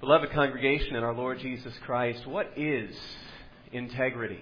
Beloved congregation in our Lord Jesus Christ, what is integrity?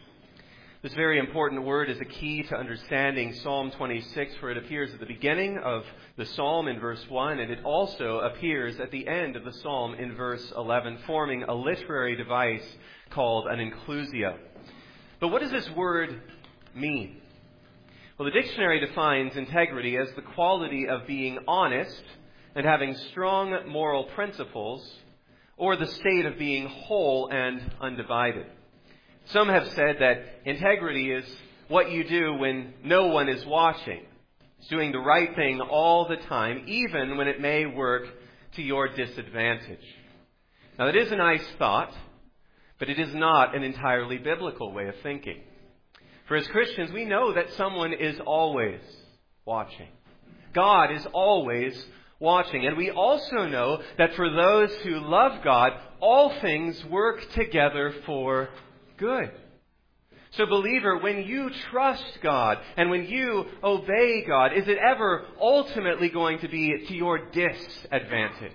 This very important word is a key to understanding Psalm 26, for it appears at the beginning of the psalm in verse 1, and it also appears at the end of the psalm in verse 11, forming a literary device called an inclusio. But what does this word mean? Well, the dictionary defines integrity as the quality of being honest and having strong moral principles, or the state of being whole and undivided. Some have said that integrity is what you do when no one is watching. It's doing the right thing all the time, even when it may work to your disadvantage. Now, that is a nice thought, but it is not an entirely biblical way of thinking. For as Christians, we know that someone is always watching. God is always watching. And we also know that for those who love God, all things work together for good. So believer, when you trust God and when you obey God, is it ever ultimately going to be to your disadvantage?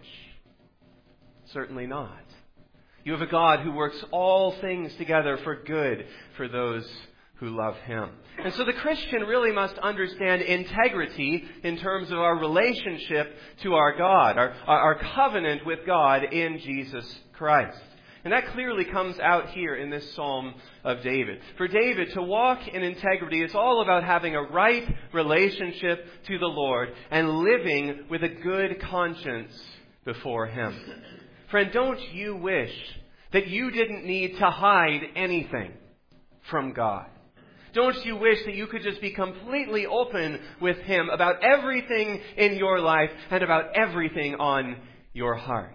Certainly not. You have a God who works all things together for good for those who love Him. And so the Christian really must understand integrity in terms of our relationship to our God, our covenant with God in Jesus Christ. And that clearly comes out here in this Psalm of David. For David, to walk in integrity is all about having a right relationship to the Lord and living with a good conscience before Him. Friend, don't you wish that you didn't need to hide anything from God? Don't you wish that you could just be completely open with Him about everything in your life and about everything on your heart?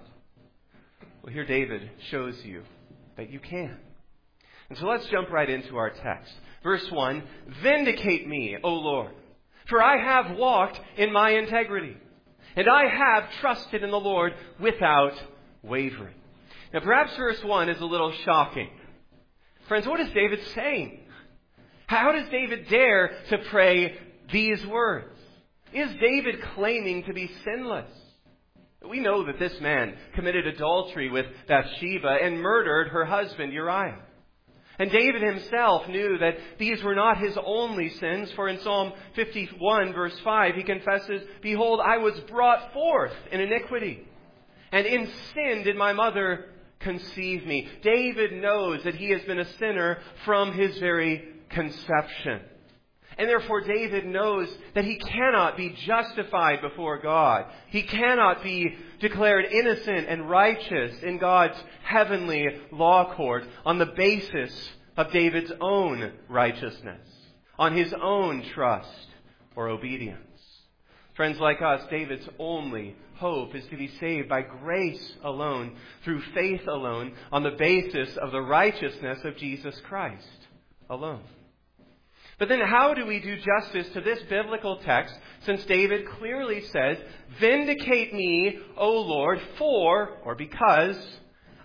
Well, here David shows you that you can. And so let's jump right into our text. Verse 1, "Vindicate me, O Lord, for I have walked in my integrity, and I have trusted in the Lord without wavering." Now perhaps verse 1 is a little shocking. Friends, what is David saying? How does David dare to pray these words? Is David claiming to be sinless? We know that this man committed adultery with Bathsheba and murdered her husband Uriah. And David himself knew that these were not his only sins, for in Psalm 51 verse 5 he confesses, "Behold, I was brought forth in iniquity, and in sin did my mother conceive me." David knows that he has been a sinner from his very conception. And therefore David knows that he cannot be justified before God. He cannot be declared innocent and righteous in God's heavenly law court on the basis of David's own righteousness, on his own trust or obedience. Friends, like us, David's only hope is to be saved by grace alone, through faith alone, on the basis of the righteousness of Jesus Christ alone. But then how do we do justice to this biblical text, since David clearly says, "Vindicate me, O Lord, for," or because,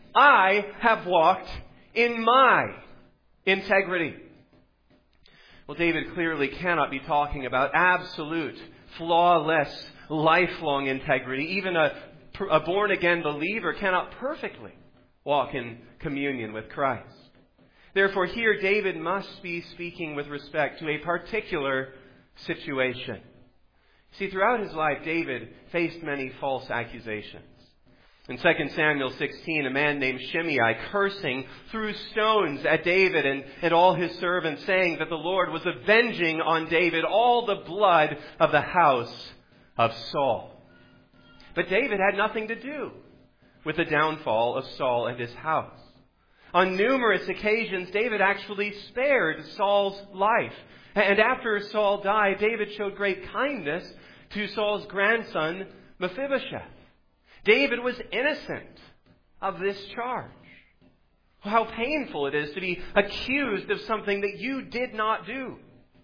"I have walked in my integrity"? Well, David clearly cannot be talking about absolute, flawless, lifelong integrity. Even a born-again believer cannot perfectly walk in communion with Christ. Therefore, here David must be speaking with respect to a particular situation. See, throughout his life, David faced many false accusations. In 2 Samuel 16, a man named Shimei, cursing, threw stones at David and all his servants, saying that the Lord was avenging on David all the blood of the house of Saul. But David had nothing to do with the downfall of Saul and his house. On numerous occasions, David actually spared Saul's life. And after Saul died, David showed great kindness to Saul's grandson, Mephibosheth. David was innocent of this charge. How painful it is to be accused of something that you did not do.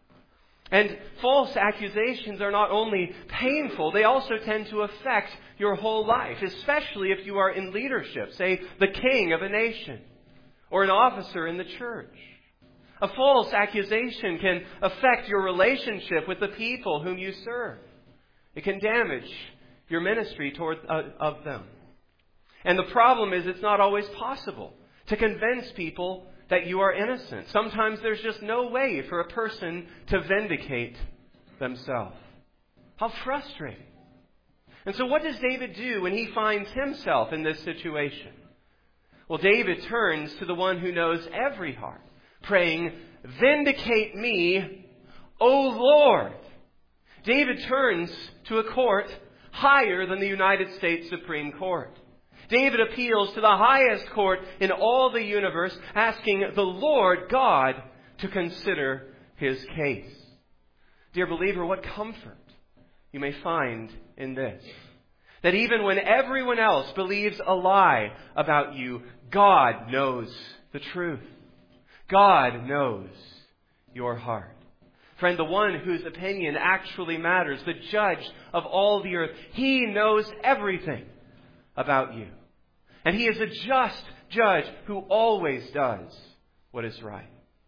And false accusations are not only painful, they also tend to affect your whole life, especially if you are in leadership, say the king of a nation, or an officer in the church. A false accusation can affect your relationship with the people whom you serve. It can damage your ministry toward of them. And the problem is it's not always possible to convince people that you are innocent. Sometimes there's just no way for a person to vindicate themselves. How frustrating. And so what does David do when he finds himself in this situation? Well, David turns to the one who knows every heart, praying, "Vindicate me, O Lord." David turns to a court higher than the United States Supreme Court. David appeals to the highest court in all the universe, asking the Lord God to consider his case. Dear believer, what comfort you may find in this. That even when everyone else believes a lie about you, God knows the truth. God knows your heart. Friend, the one whose opinion actually matters, the judge of all the earth, he knows everything about you. And he is a just judge who always does what is right.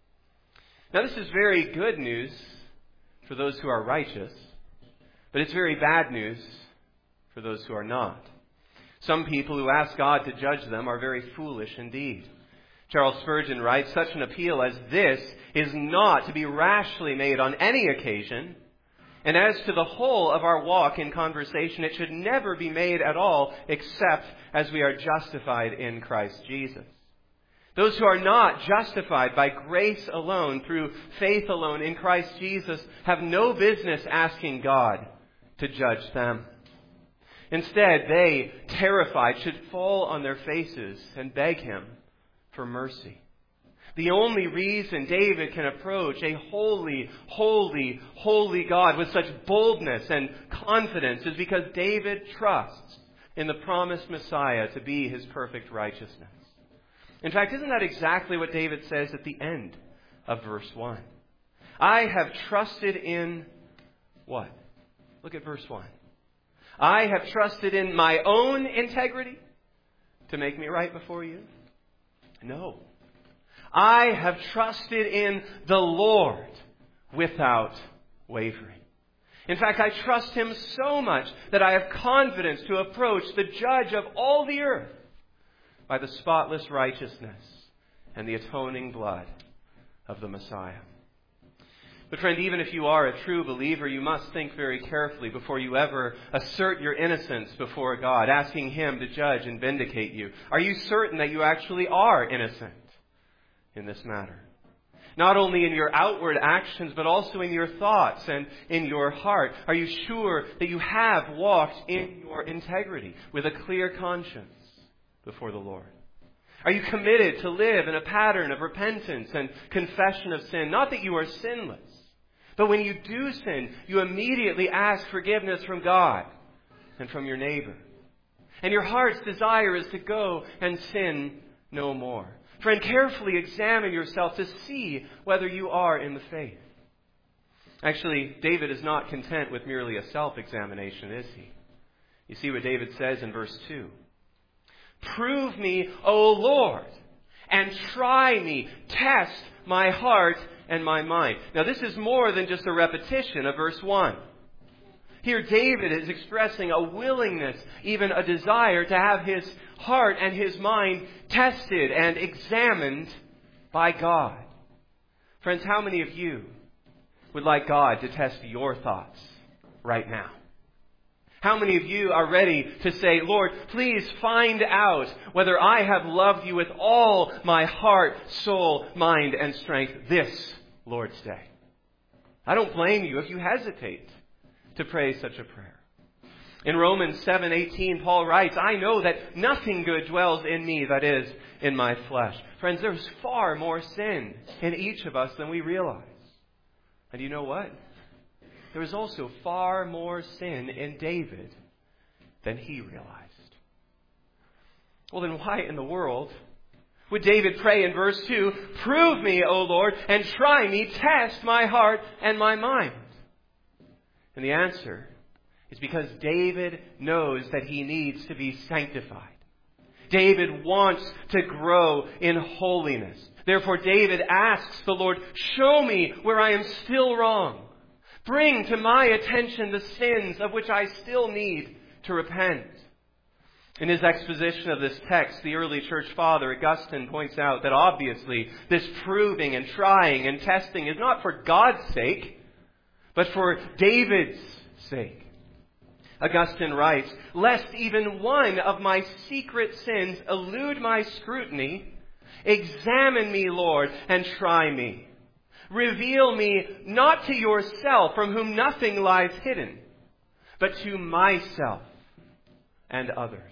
Now, this is very good news for those who are righteous, but it's very bad news for those who are not. Some people who ask God to judge them are very foolish indeed. Charles Spurgeon writes, "Such an appeal as this is not to be rashly made on any occasion. And as to the whole of our walk in conversation, it should never be made at all except as we are justified in Christ Jesus. Those who are not justified by grace alone, through faith alone in Christ Jesus, have no business asking God to judge them. Instead, they, terrified, should fall on their faces and beg Him for mercy. The only reason David can approach a holy, holy, holy God with such boldness and confidence is because David trusts in the promised Messiah to be his perfect righteousness. In fact, isn't that exactly what David says at the end of verse 1? I have trusted in what? Look at verse 1. I have trusted in my own integrity to make me right before you? No. I have trusted in the Lord without wavering. In fact, I trust Him so much that I have confidence to approach the judge of all the earth by the spotless righteousness and the atoning blood of the Messiah. But friend, even if you are a true believer, you must think very carefully before you ever assert your innocence before God, asking Him to judge and vindicate you. Are you certain that you actually are innocent in this matter? Not only in your outward actions, but also in your thoughts and in your heart. Are you sure that you have walked in your integrity with a clear conscience before the Lord? Are you committed to live in a pattern of repentance and confession of sin? Not that you are sinless, but when you do sin, you immediately ask forgiveness from God and from your neighbor. And your heart's desire is to go and sin no more. Friend, carefully examine yourself to see whether you are in the faith. Actually, David is not content with merely a self-examination, is he? You see what David says in verse 2. Prove me, O Lord, and try me. Test my heart and my mind. Now, this is more than just a repetition of verse 1. Here, David is expressing a willingness, even a desire to have his heart and his mind tested and examined by God. Friends, how many of you would like God to test your thoughts right now? How many of you are ready to say, Lord, please find out whether I have loved you with all my heart, soul, mind, and strength this Lord's Day? I don't blame you if you hesitate to pray such a prayer. In Romans 7:18, Paul writes, I know that nothing good dwells in me, that is, in my flesh. Friends, there's far more sin in each of us than we realize. And you know what? There is also far more sin in David than he realized. Well, then why in the world would David pray in verse 2, prove me, O Lord, and try me, test my heart and my mind? And the answer is because David knows that he needs to be sanctified. David wants to grow in holiness. Therefore, David asks the Lord, show me where I am still wrong. Bring to my attention the sins of which I still need to repent. In his exposition of this text, the early church father Augustine points out that obviously this proving and trying and testing is not for God's sake, but for David's sake. Augustine writes, "Lest even one of my secret sins elude my scrutiny, examine me, Lord, and try me. Reveal me not to yourself, from whom nothing lies hidden, but to myself and others."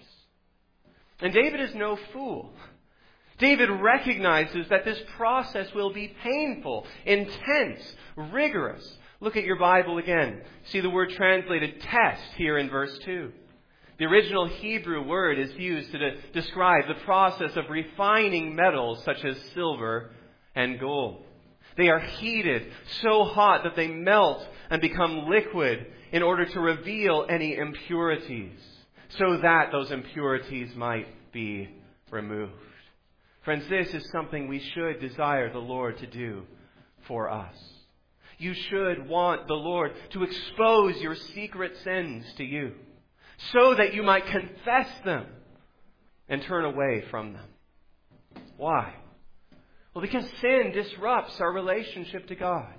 And David is no fool. David recognizes that this process will be painful, intense, rigorous. Look at your Bible again. See the word translated test here in verse 2. The original Hebrew word is used to describe the process of refining metals such as silver and gold. They are heated so hot that they melt and become liquid in order to reveal any impurities, so that those impurities might be removed. Friends, this is something we should desire the Lord to do for us. You should want the Lord to expose your secret sins to you, so that you might confess them and turn away from them. Why? Well, because sin disrupts our relationship to God.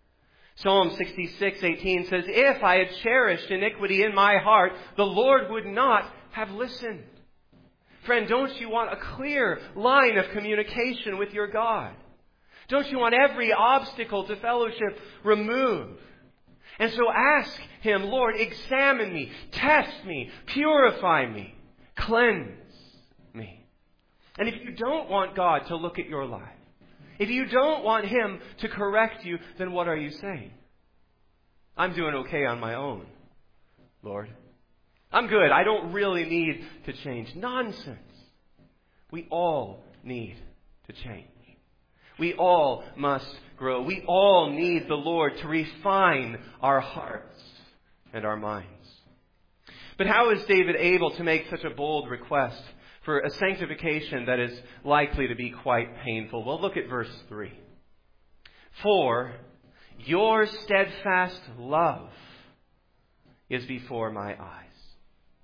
Psalm 66:18 says, "If I had cherished iniquity in my heart, the Lord would not have listened." Friend, don't you want a clear line of communication with your God? Don't you want every obstacle to fellowship removed? And so ask Him, "Lord, examine me, test me, purify me, cleanse me." And if you don't want God to look at your life, if you don't want Him to correct you, then what are you saying? "I'm doing okay on my own, Lord. I'm good. I don't really need to change." Nonsense. We all need to change. We all must grow. We all need the Lord to refine our hearts and our minds. But how is David able to make such a bold request for a sanctification that is likely to be quite painful? Well, look at verse 3. "For your steadfast love is before my eyes."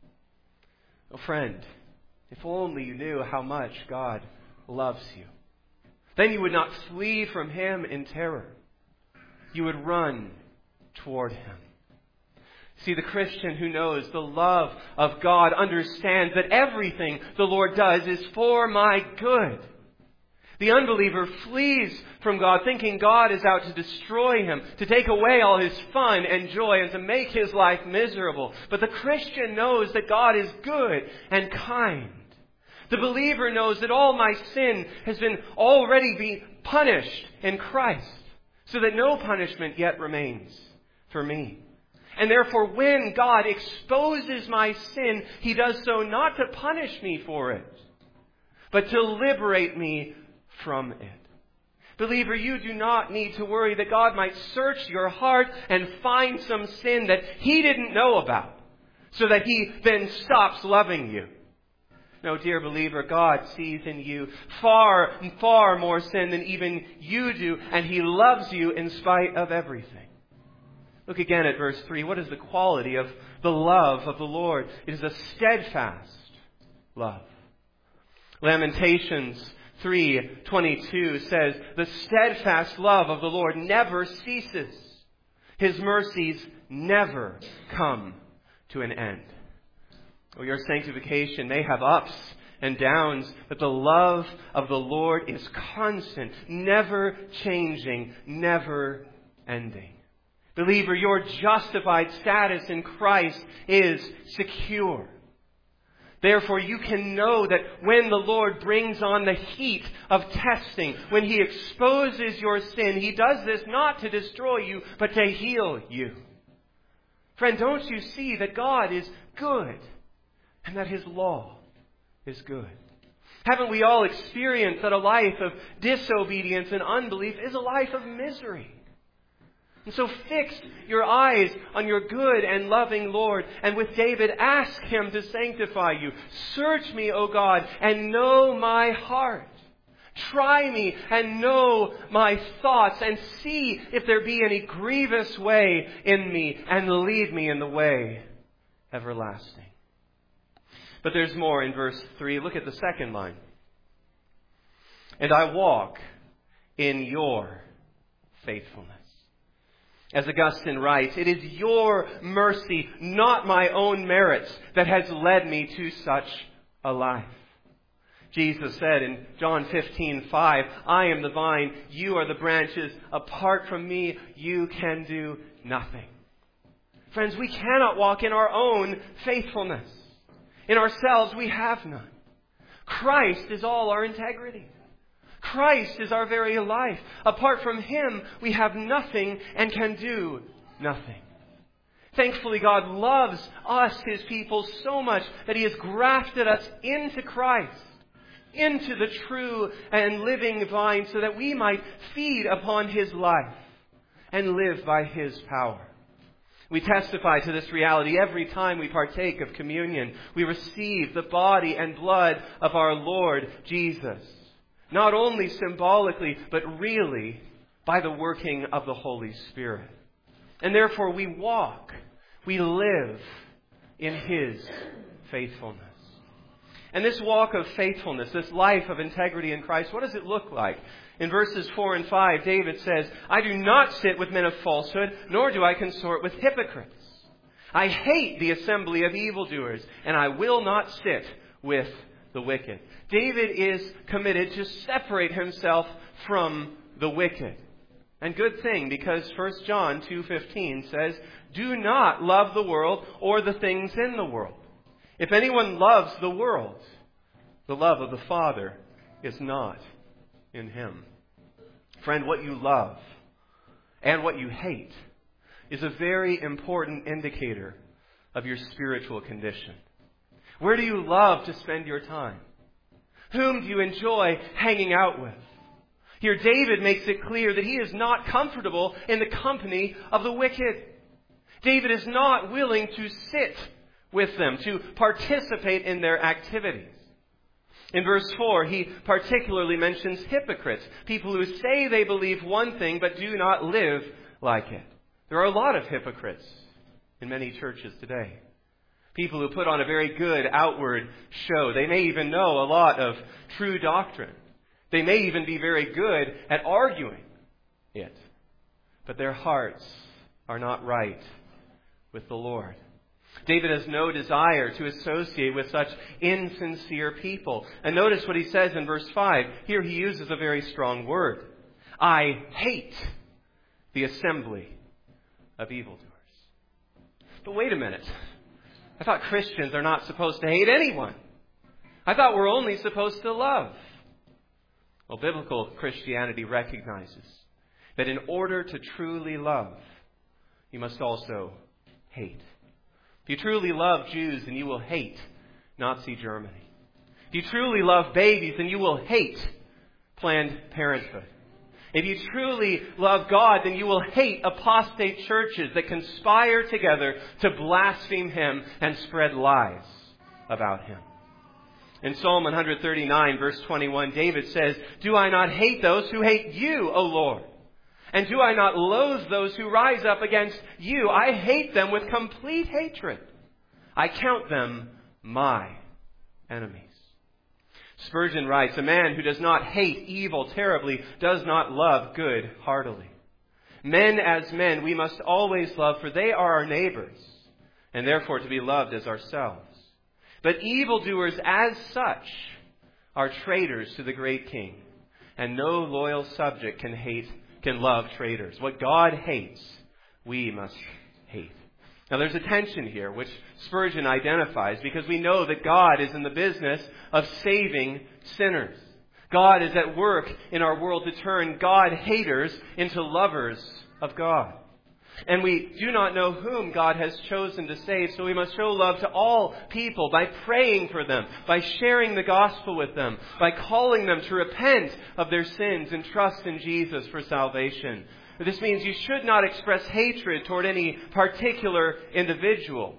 Oh, friend, if only you knew how much God loves you. Then you would not flee from Him in terror. You would run toward Him. See, the Christian who knows the love of God understands that everything the Lord does is for my good. The unbeliever flees from God, thinking God is out to destroy him, to take away all his fun and joy, and to make his life miserable. But the Christian knows that God is good and kind. The believer knows that all my sin has been already punished in Christ, so that no punishment yet remains for me. And therefore, when God exposes my sin, He does so not to punish me for it, but to liberate me from it. Believer, you do not need to worry that God might search your heart and find some sin that He didn't know about, so that He then stops loving you. No, dear believer, God sees in you far, far more sin than even you do, and He loves you in spite of everything. Look again at verse 3. What is the quality of the love of the Lord? It is a steadfast love. Lamentations 3:22 says, "The steadfast love of the Lord never ceases. His mercies never come to an end." Well, your sanctification may have ups and downs, but the love of the Lord is constant, never changing, never ending. Believer, your justified status in Christ is secure. Therefore, you can know that when the Lord brings on the heat of testing, when He exposes your sin, He does this not to destroy you, but to heal you. Friend, don't you see that God is good and that His law is good? Haven't we all experienced that a life of disobedience and unbelief is a life of misery? And so fix your eyes on your good and loving Lord. And with David, ask Him to sanctify you. "Search me, O God, and know my heart. Try me and know my thoughts, and see if there be any grievous way in me, and lead me in the way everlasting." But there's more in verse 3. Look at the second line. And I walk in your faithfulness. As Augustine writes, it is your mercy, not my own merits, that has led me to such a life. Jesus said in John 15:5, I am the vine, you are the branches. Apart from me, you can do nothing. Friends, we cannot walk in our own faithfulness. In ourselves, we have none. Christ is all our integrity. Christ is our very life. Apart from Him, we have nothing and can do nothing. Thankfully, God loves us, His people, so much that He has grafted us into Christ, into the true and living vine, so that we might feed upon His life and live by His power. We testify to this reality every time we partake of communion. We receive the body and blood of our Lord Jesus. Not only symbolically, but really by the working of the Holy Spirit. And therefore we walk, we live in His faithfulness. And this walk of faithfulness, this life of integrity in Christ, what does it look like? In verses 4 and 5, David says, I do not sit with men of falsehood, nor do I consort with hypocrites. I hate the assembly of evildoers, and I will not sit with the wicked. David is committed to separate himself from the wicked. And good thing, because 1 John 2:15 says, do not love the world or the things in the world. If anyone loves the world, the love of the Father is not in him. Friend, what you love and what you hate is a very important indicator of your spiritual condition. Where do you love to spend your time? Whom do you enjoy hanging out with? Here David makes it clear that he is not comfortable in the company of the wicked. David is not willing to sit with them, to participate in their activities. In verse 4, he particularly mentions hypocrites, people who say they believe one thing but do not live like it. There are a lot of hypocrites in many churches today. People who put on a very good outward show. They may even know a lot of true doctrine. They may even be very good at arguing it. But their hearts are not right with the Lord. David has no desire to associate with such insincere people. And notice what he says in verse 5. Here he uses a very strong word. I hate the assembly of evildoers. But wait a minute. I thought Christians are not supposed to hate anyone. I thought we're only supposed to love. Well, biblical Christianity recognizes that in order to truly love, you must also hate. If you truly love Jews, then you will hate Nazi Germany. If you truly love babies, then you will hate Planned Parenthood. If you truly love God, then you will hate apostate churches that conspire together to blaspheme Him and spread lies about Him. In Psalm 139, verse 21, David says, do I not hate those who hate you, O Lord? And do I not loathe those who rise up against you? I hate them with complete hatred. I count them my enemies. Spurgeon writes, a man who does not hate evil terribly does not love good heartily. Men as men we must always love, for they are our neighbors, and therefore to be loved as ourselves. But evildoers as such are traitors to the great King, and no loyal subject can love traitors. What God hates, we must hate. Now there's a tension here, which Spurgeon identifies, because we know that God is in the business of saving sinners. God is at work in our world to turn God-haters into lovers of God. And we do not know whom God has chosen to save, so we must show love to all people by praying for them, by sharing the gospel with them, by calling them to repent of their sins and trust in Jesus for salvation. This means you should not express hatred toward any particular individual.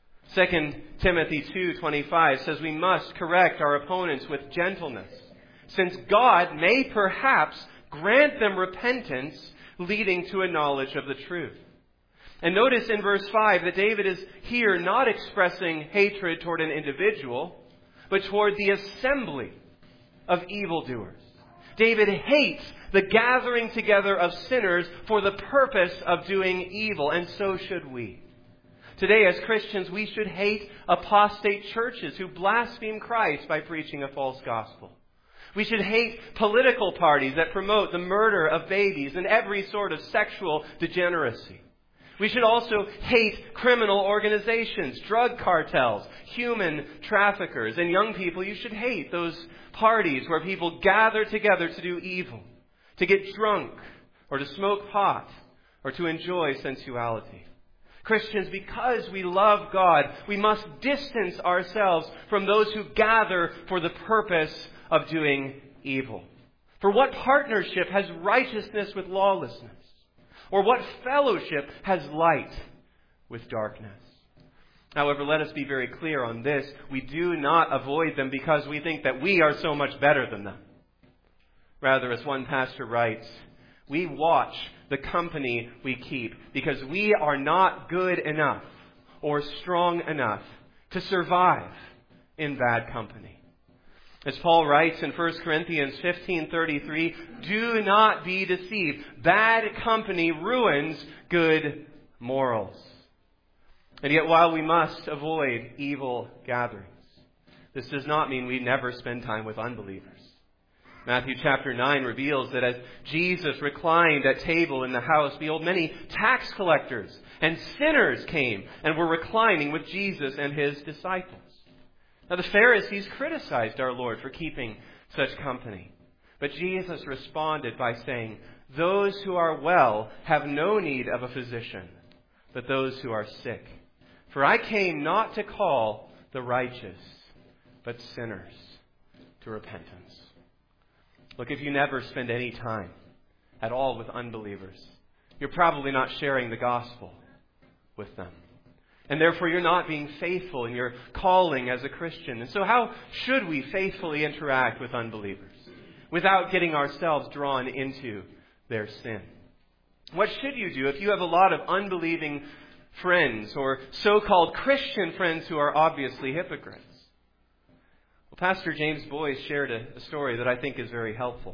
2 Timothy 2:25 says we must correct our opponents with gentleness, since God may perhaps grant them repentance leading to a knowledge of the truth. And notice in verse 5 that David is here not expressing hatred toward an individual, but toward the assembly of evildoers. David hates the gathering together of sinners for the purpose of doing evil, and so should we. Today, as Christians, we should hate apostate churches who blaspheme Christ by preaching a false gospel. We should hate political parties that promote the murder of babies and every sort of sexual degeneracy. We should also hate criminal organizations, drug cartels, human traffickers, and young people. You should hate those parties where people gather together to do evil, to get drunk, or to smoke pot, or to enjoy sensuality. Christians, because we love God, we must distance ourselves from those who gather for the purpose of doing evil. For what partnership has righteousness with lawlessness? Or what fellowship has light with darkness? However, let us be very clear on this. We do not avoid them because we think that we are so much better than them. Rather, as one pastor writes, we watch the company we keep because we are not good enough or strong enough to survive in bad company. As Paul writes in 1 Corinthians 15:33, do not be deceived. Bad company ruins good morals. And yet while we must avoid evil gatherings, this does not mean we never spend time with unbelievers. Matthew chapter 9 reveals that as Jesus reclined at table in the house, behold, many tax collectors and sinners came and were reclining with Jesus and his disciples. Now the Pharisees criticized our Lord for keeping such company. But Jesus responded by saying, those who are well have no need of a physician, but those who are sick. For I came not to call the righteous, but sinners to repentance. Look, if you never spend any time at all with unbelievers, you're probably not sharing the gospel with them. And therefore, you're not being faithful in your calling as a Christian. And so how should we faithfully interact with unbelievers without getting ourselves drawn into their sin? What should you do if you have a lot of unbelieving friends or so-called Christian friends who are obviously hypocrites? Well, Pastor James Boyce shared a story that I think is very helpful.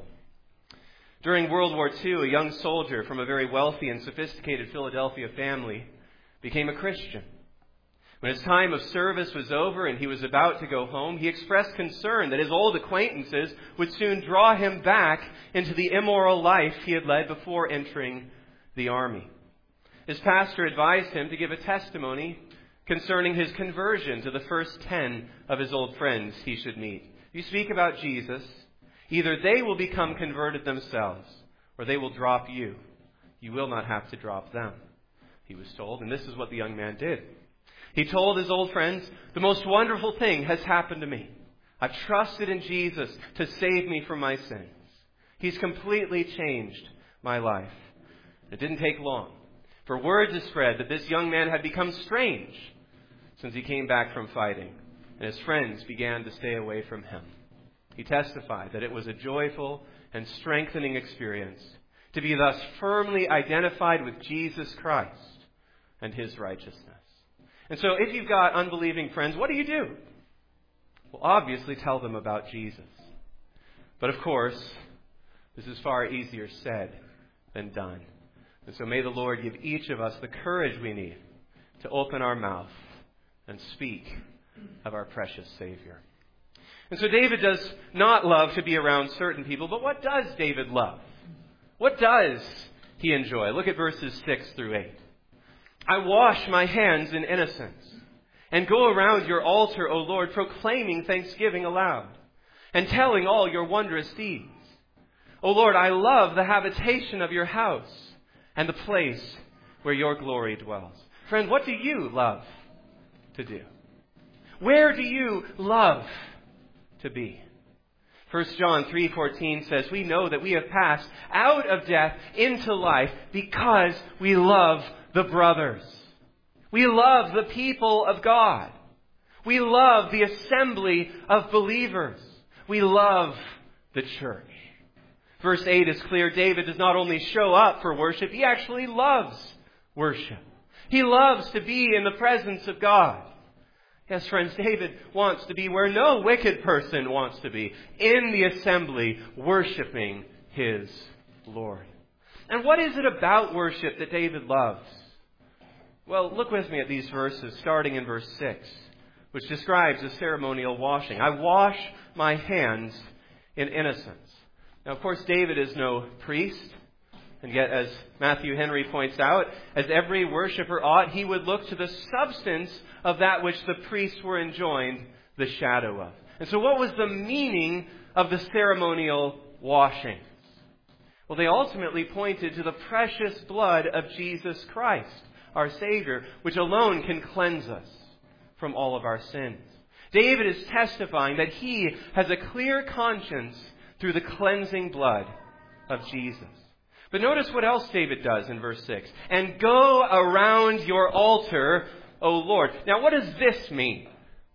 During World War II, a young soldier from a very wealthy and sophisticated Philadelphia family became a Christian. When his time of service was over and he was about to go home, he expressed concern that his old acquaintances would soon draw him back into the immoral life he had led before entering the army. His pastor advised him to give a testimony concerning his conversion to the first 10 of his old friends he should meet. If you speak about Jesus, either they will become converted themselves or they will drop you. You will not have to drop them, he was told. And this is what the young man did. He told his old friends, the most wonderful thing has happened to me. I've trusted in Jesus to save me from my sins. He's completely changed my life. It didn't take long, for word has spread that this young man had become strange since he came back from fighting, and his friends began to stay away from him. He testified that it was a joyful and strengthening experience to be thus firmly identified with Jesus Christ and his righteousness. And so if you've got unbelieving friends, what do? Well, obviously tell them about Jesus. But of course, this is far easier said than done. And so may the Lord give each of us the courage we need to open our mouth and speak of our precious Savior. And so David does not love to be around certain people, but what does David love? What does he enjoy? Look at verses 6 through 8. I wash my hands in innocence and go around your altar, O Lord, proclaiming thanksgiving aloud and telling all your wondrous deeds. O Lord, I love the habitation of your house and the place where your glory dwells. Friend, what do you love to do? Where do you love to be? 1 John 3:14 says, we know that we have passed out of death into life because we love the brothers. We love the people of God. We love the assembly of believers. We love the church. Verse 8 is clear. David does not only show up for worship, he actually loves worship. He loves to be in the presence of God. Yes, friends, David wants to be where no wicked person wants to be, in the assembly, worshiping his Lord. And what is it about worship that David loves? Well, look with me at these verses, starting in verse 6, which describes the ceremonial washing. I wash my hands in innocence. Now, of course, David is no priest. And yet, as Matthew Henry points out, as every worshiper ought, he would look to the substance of that which the priests were enjoined the shadow of. And so what was the meaning of the ceremonial washing? Well, they ultimately pointed to the precious blood of Jesus Christ, our Savior, which alone can cleanse us from all of our sins. David is testifying that he has a clear conscience through the cleansing blood of Jesus. But notice what else David does in verse 6. And go around your altar, O Lord. Now, what does this mean?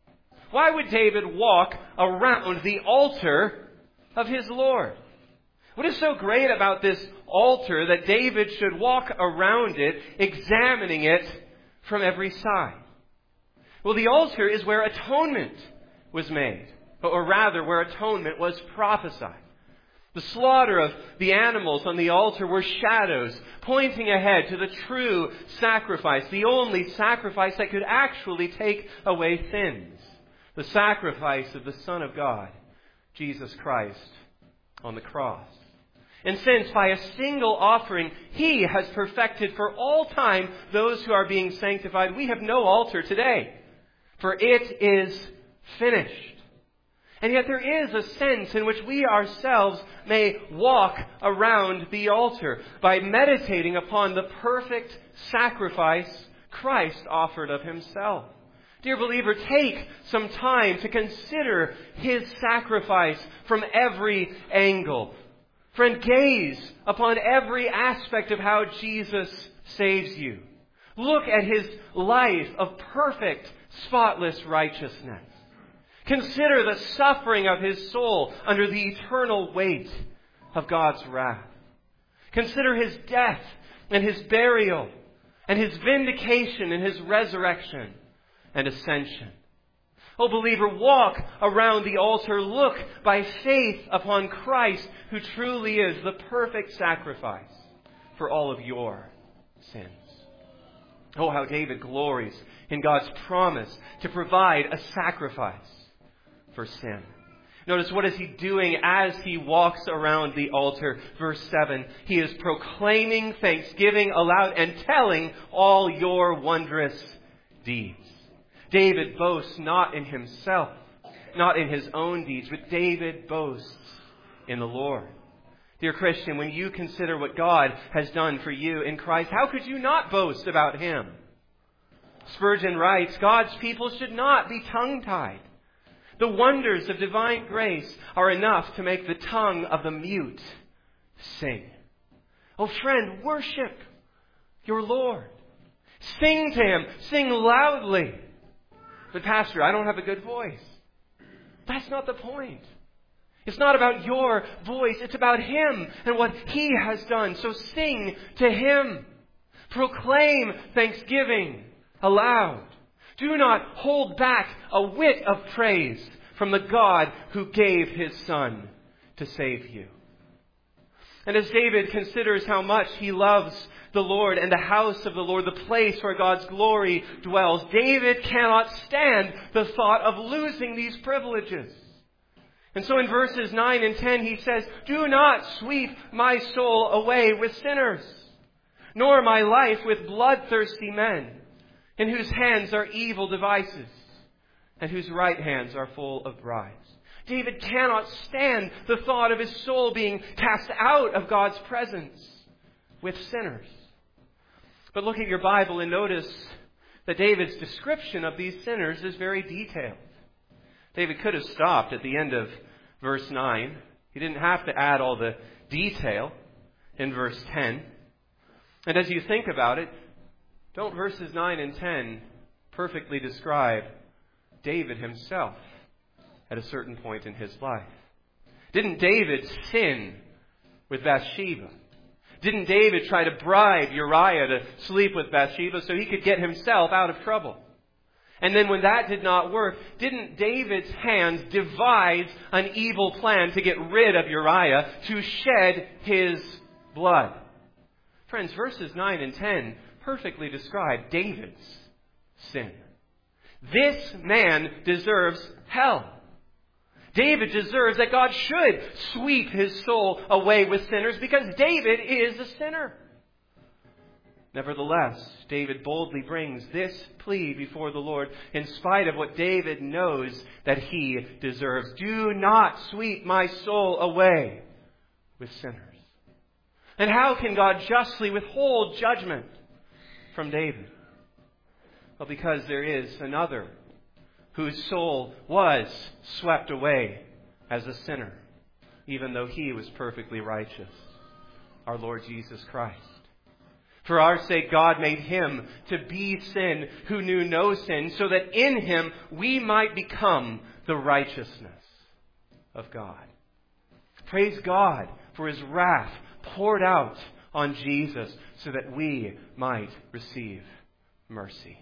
Why would David walk around the altar of his Lord? What is so great about this altar that David should walk around it, examining it from every side? Well, the altar is where atonement was made, or rather, where atonement was prophesied. The slaughter of the animals on the altar were shadows pointing ahead to the true sacrifice, the only sacrifice that could actually take away sins. The sacrifice of the Son of God, Jesus Christ, on the cross. And since by a single offering He has perfected for all time those who are being sanctified, we have no altar today, for it is finished. And yet there is a sense in which we ourselves may walk around the altar by meditating upon the perfect sacrifice Christ offered of Himself. Dear believer, take some time to consider His sacrifice from every angle. Friend, gaze upon every aspect of how Jesus saves you. Look at His life of perfect, spotless righteousness. Consider the suffering of His soul under the eternal weight of God's wrath. Consider His death and His burial and His vindication and His resurrection and ascension. Oh, believer, walk around the altar. Look by faith upon Christ, who truly is the perfect sacrifice for all of your sins. Oh, how David glories in God's promise to provide a sacrifice for sin. Notice, what is he doing as he walks around the altar? Verse 7, he is proclaiming thanksgiving aloud and telling all your wondrous deeds. David boasts not in himself, not in his own deeds, but David boasts in the Lord. Dear Christian, when you consider what God has done for you in Christ, how could you not boast about Him? Spurgeon writes, God's people should not be tongue-tied. The wonders of divine grace are enough to make the tongue of the mute sing. Oh, friend, worship your Lord. Sing to Him. Sing loudly. But Pastor, I don't have a good voice. That's not the point. It's not about your voice. It's about Him and what He has done. So sing to Him. Proclaim thanksgiving aloud. Do not hold back a whit of praise from the God who gave His Son to save you. And as David considers how much he loves the Lord and the house of the Lord, the place where God's glory dwells, David cannot stand the thought of losing these privileges. And so in verses 9 and 10 he says, do not sweep my soul away with sinners, nor my life with bloodthirsty men, in whose hands are evil devices, and whose right hands are full of bribes. David cannot stand the thought of his soul being cast out of God's presence with sinners. But look at your Bible and notice that David's description of these sinners is very detailed. David could have stopped at the end of verse 9. He didn't have to add all the detail in verse 10. And as you think about it, don't verses 9 and 10 perfectly describe David himself at a certain point in his life? Didn't David sin with Bathsheba? Didn't David try to bribe Uriah to sleep with Bathsheba so he could get himself out of trouble? And then when that did not work, didn't David's hands devise an evil plan to get rid of Uriah, to shed his blood? Friends, verses 9 and 10 perfectly describe David's sin. This man deserves hell. David deserves that God should sweep his soul away with sinners because David is a sinner. Nevertheless, David boldly brings this plea before the Lord in spite of what David knows that he deserves. Do not sweep my soul away with sinners. And how can God justly withhold judgment from David? Well, because there is another whose soul was swept away as a sinner, even though he was perfectly righteous, our Lord Jesus Christ. For our sake, God made him to be sin who knew no sin, so that in him we might become the righteousness of God. Praise God for his wrath poured out on Jesus so that we might receive mercy.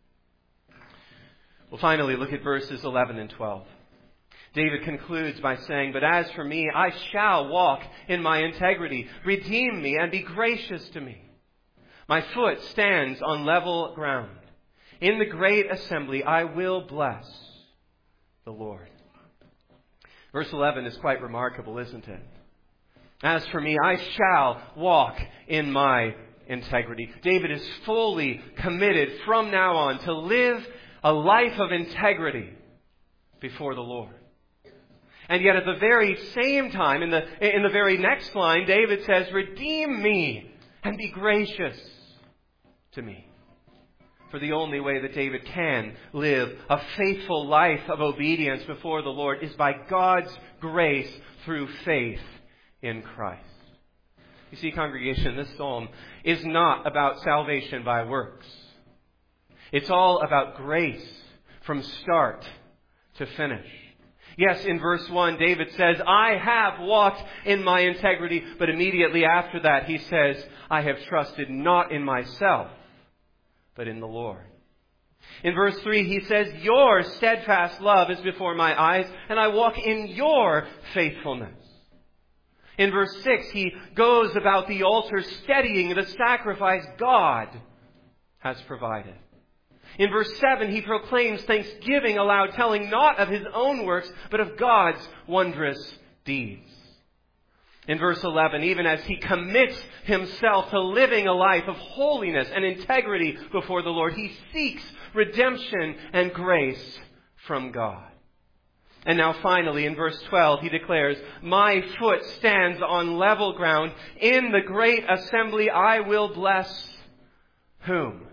Well, finally, look at verses 11 and 12. David concludes by saying, "But as for me, I shall walk in my integrity. Redeem me and be gracious to me. My foot stands on level ground. In the great assembly, I will bless the Lord." Verse 11 is quite remarkable, isn't it? As for me, I shall walk in my integrity. David is fully committed from now on to live a life of integrity before the Lord. And yet at the very same time, in the very next line, David says, "Redeem me and be gracious to me." For the only way that David can live a faithful life of obedience before the Lord is by God's grace through faith in Christ. You see, congregation, this psalm is not about salvation by works. It's all about grace from start to finish. Yes, in verse 1, David says, "I have walked in my integrity," but immediately after that he says, "I have trusted not in myself, but in the Lord." In verse 3, he says, "Your steadfast love is before my eyes, and I walk in your faithfulness." In verse 6, he goes about the altar steadying the sacrifice God has provided. In verse 7, he proclaims thanksgiving aloud, telling not of his own works, but of God's wondrous deeds. In verse 11, even as he commits himself to living a life of holiness and integrity before the Lord, he seeks redemption and grace from God. And now finally, in verse 12, he declares, "My foot stands on level ground. In the great assembly I will bless" whom?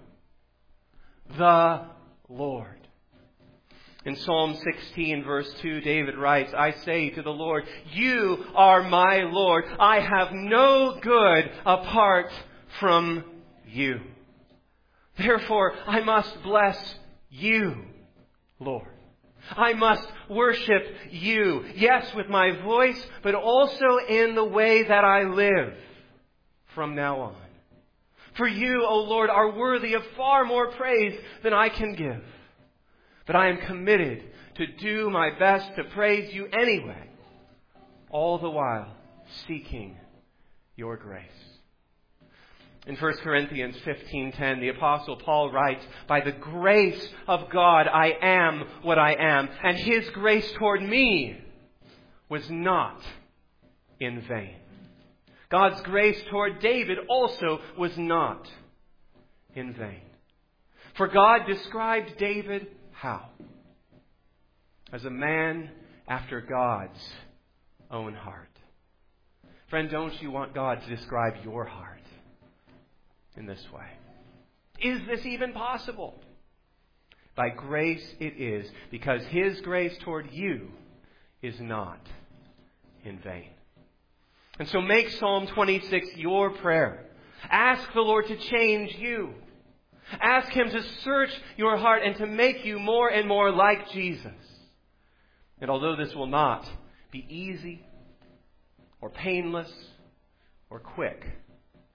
The Lord. In Psalm 16, verse 2, David writes, "I say to the Lord, you are my Lord. I have no good apart from you. Therefore, I must bless you, Lord. I must worship you, yes, with my voice, but also in the way that I live from now on. For you, O Lord, are worthy of far more praise than I can give. But I am committed to do my best to praise you anyway, all the while seeking your grace." In 1 Corinthians 15:10, the Apostle Paul writes, "By the grace of God I am what I am, and His grace toward me was not in vain." God's grace toward David also was not in vain. For God described David how? As a man after God's own heart. Friend, don't you want God to describe your heart in this way? Is this even possible? By grace it is, because His grace toward you is not in vain. And so make Psalm 26 your prayer. Ask the Lord to change you. Ask Him to search your heart and to make you more and more like Jesus. And although this will not be easy or painless or quick,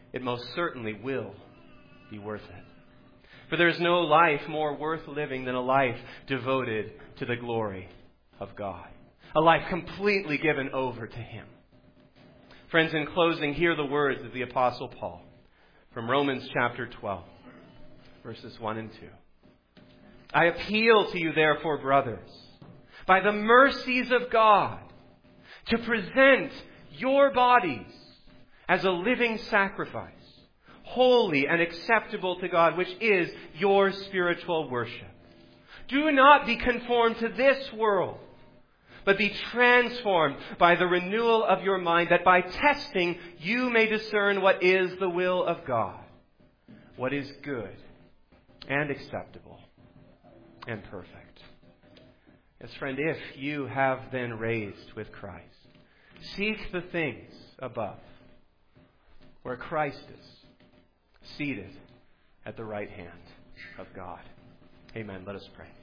it most certainly will be worth it. For there is no life more worth living than a life devoted to the glory of God. A life completely given over to Him. Friends, in closing, hear the words of the Apostle Paul from Romans chapter 12, verses 1 and 2. I appeal to you, therefore, brothers, by the mercies of God, to present your bodies as a living sacrifice, holy and acceptable to God, which is your spiritual worship. Do not be conformed to this world, but be transformed by the renewal of your mind, that by testing you may discern what is the will of God, what is good and acceptable and perfect. Yes, friend, if you have been raised with Christ, seek the things above, where Christ is, seated at the right hand of God. Amen. Let us pray.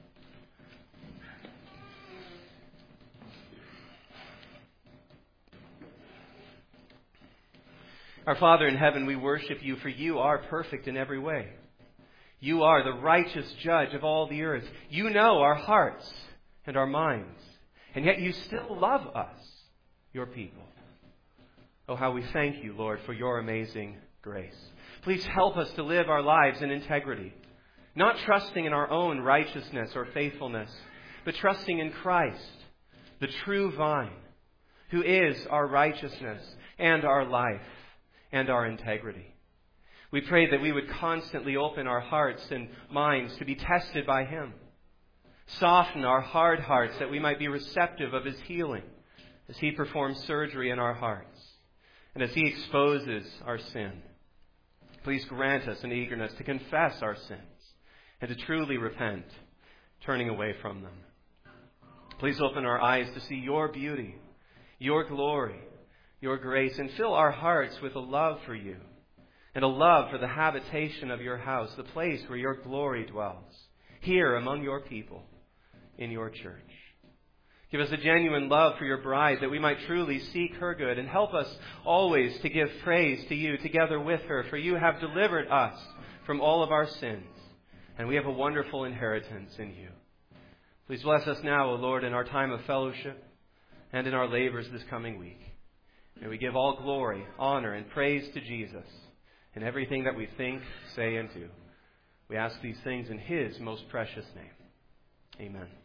Our Father in heaven, we worship you, for you are perfect in every way. You are the righteous judge of all the earth. You know our hearts and our minds, and yet you still love us, your people. Oh, how we thank you, Lord, for your amazing grace. Please help us to live our lives in integrity, not trusting in our own righteousness or faithfulness, but trusting in Christ, the true vine, who is our righteousness and our life and our integrity. We pray that we would constantly open our hearts and minds to be tested by Him. Soften our hard hearts that we might be receptive of His healing as He performs surgery in our hearts and as He exposes our sin. Please grant us an eagerness to confess our sins and to truly repent, turning away from them. Please open our eyes to see your beauty, your glory, your grace, and fill our hearts with a love for you and a love for the habitation of your house, the place where your glory dwells, here among your people, in your church. Give us a genuine love for your bride, that we might truly seek her good, and help us always to give praise to you together with her, for you have delivered us from all of our sins, and we have a wonderful inheritance in you. Please bless us now, O Lord, in our time of fellowship and in our labors this coming week. May we give all glory, honor, and praise to Jesus in everything that we think, say, and do. We ask these things in His most precious name. Amen.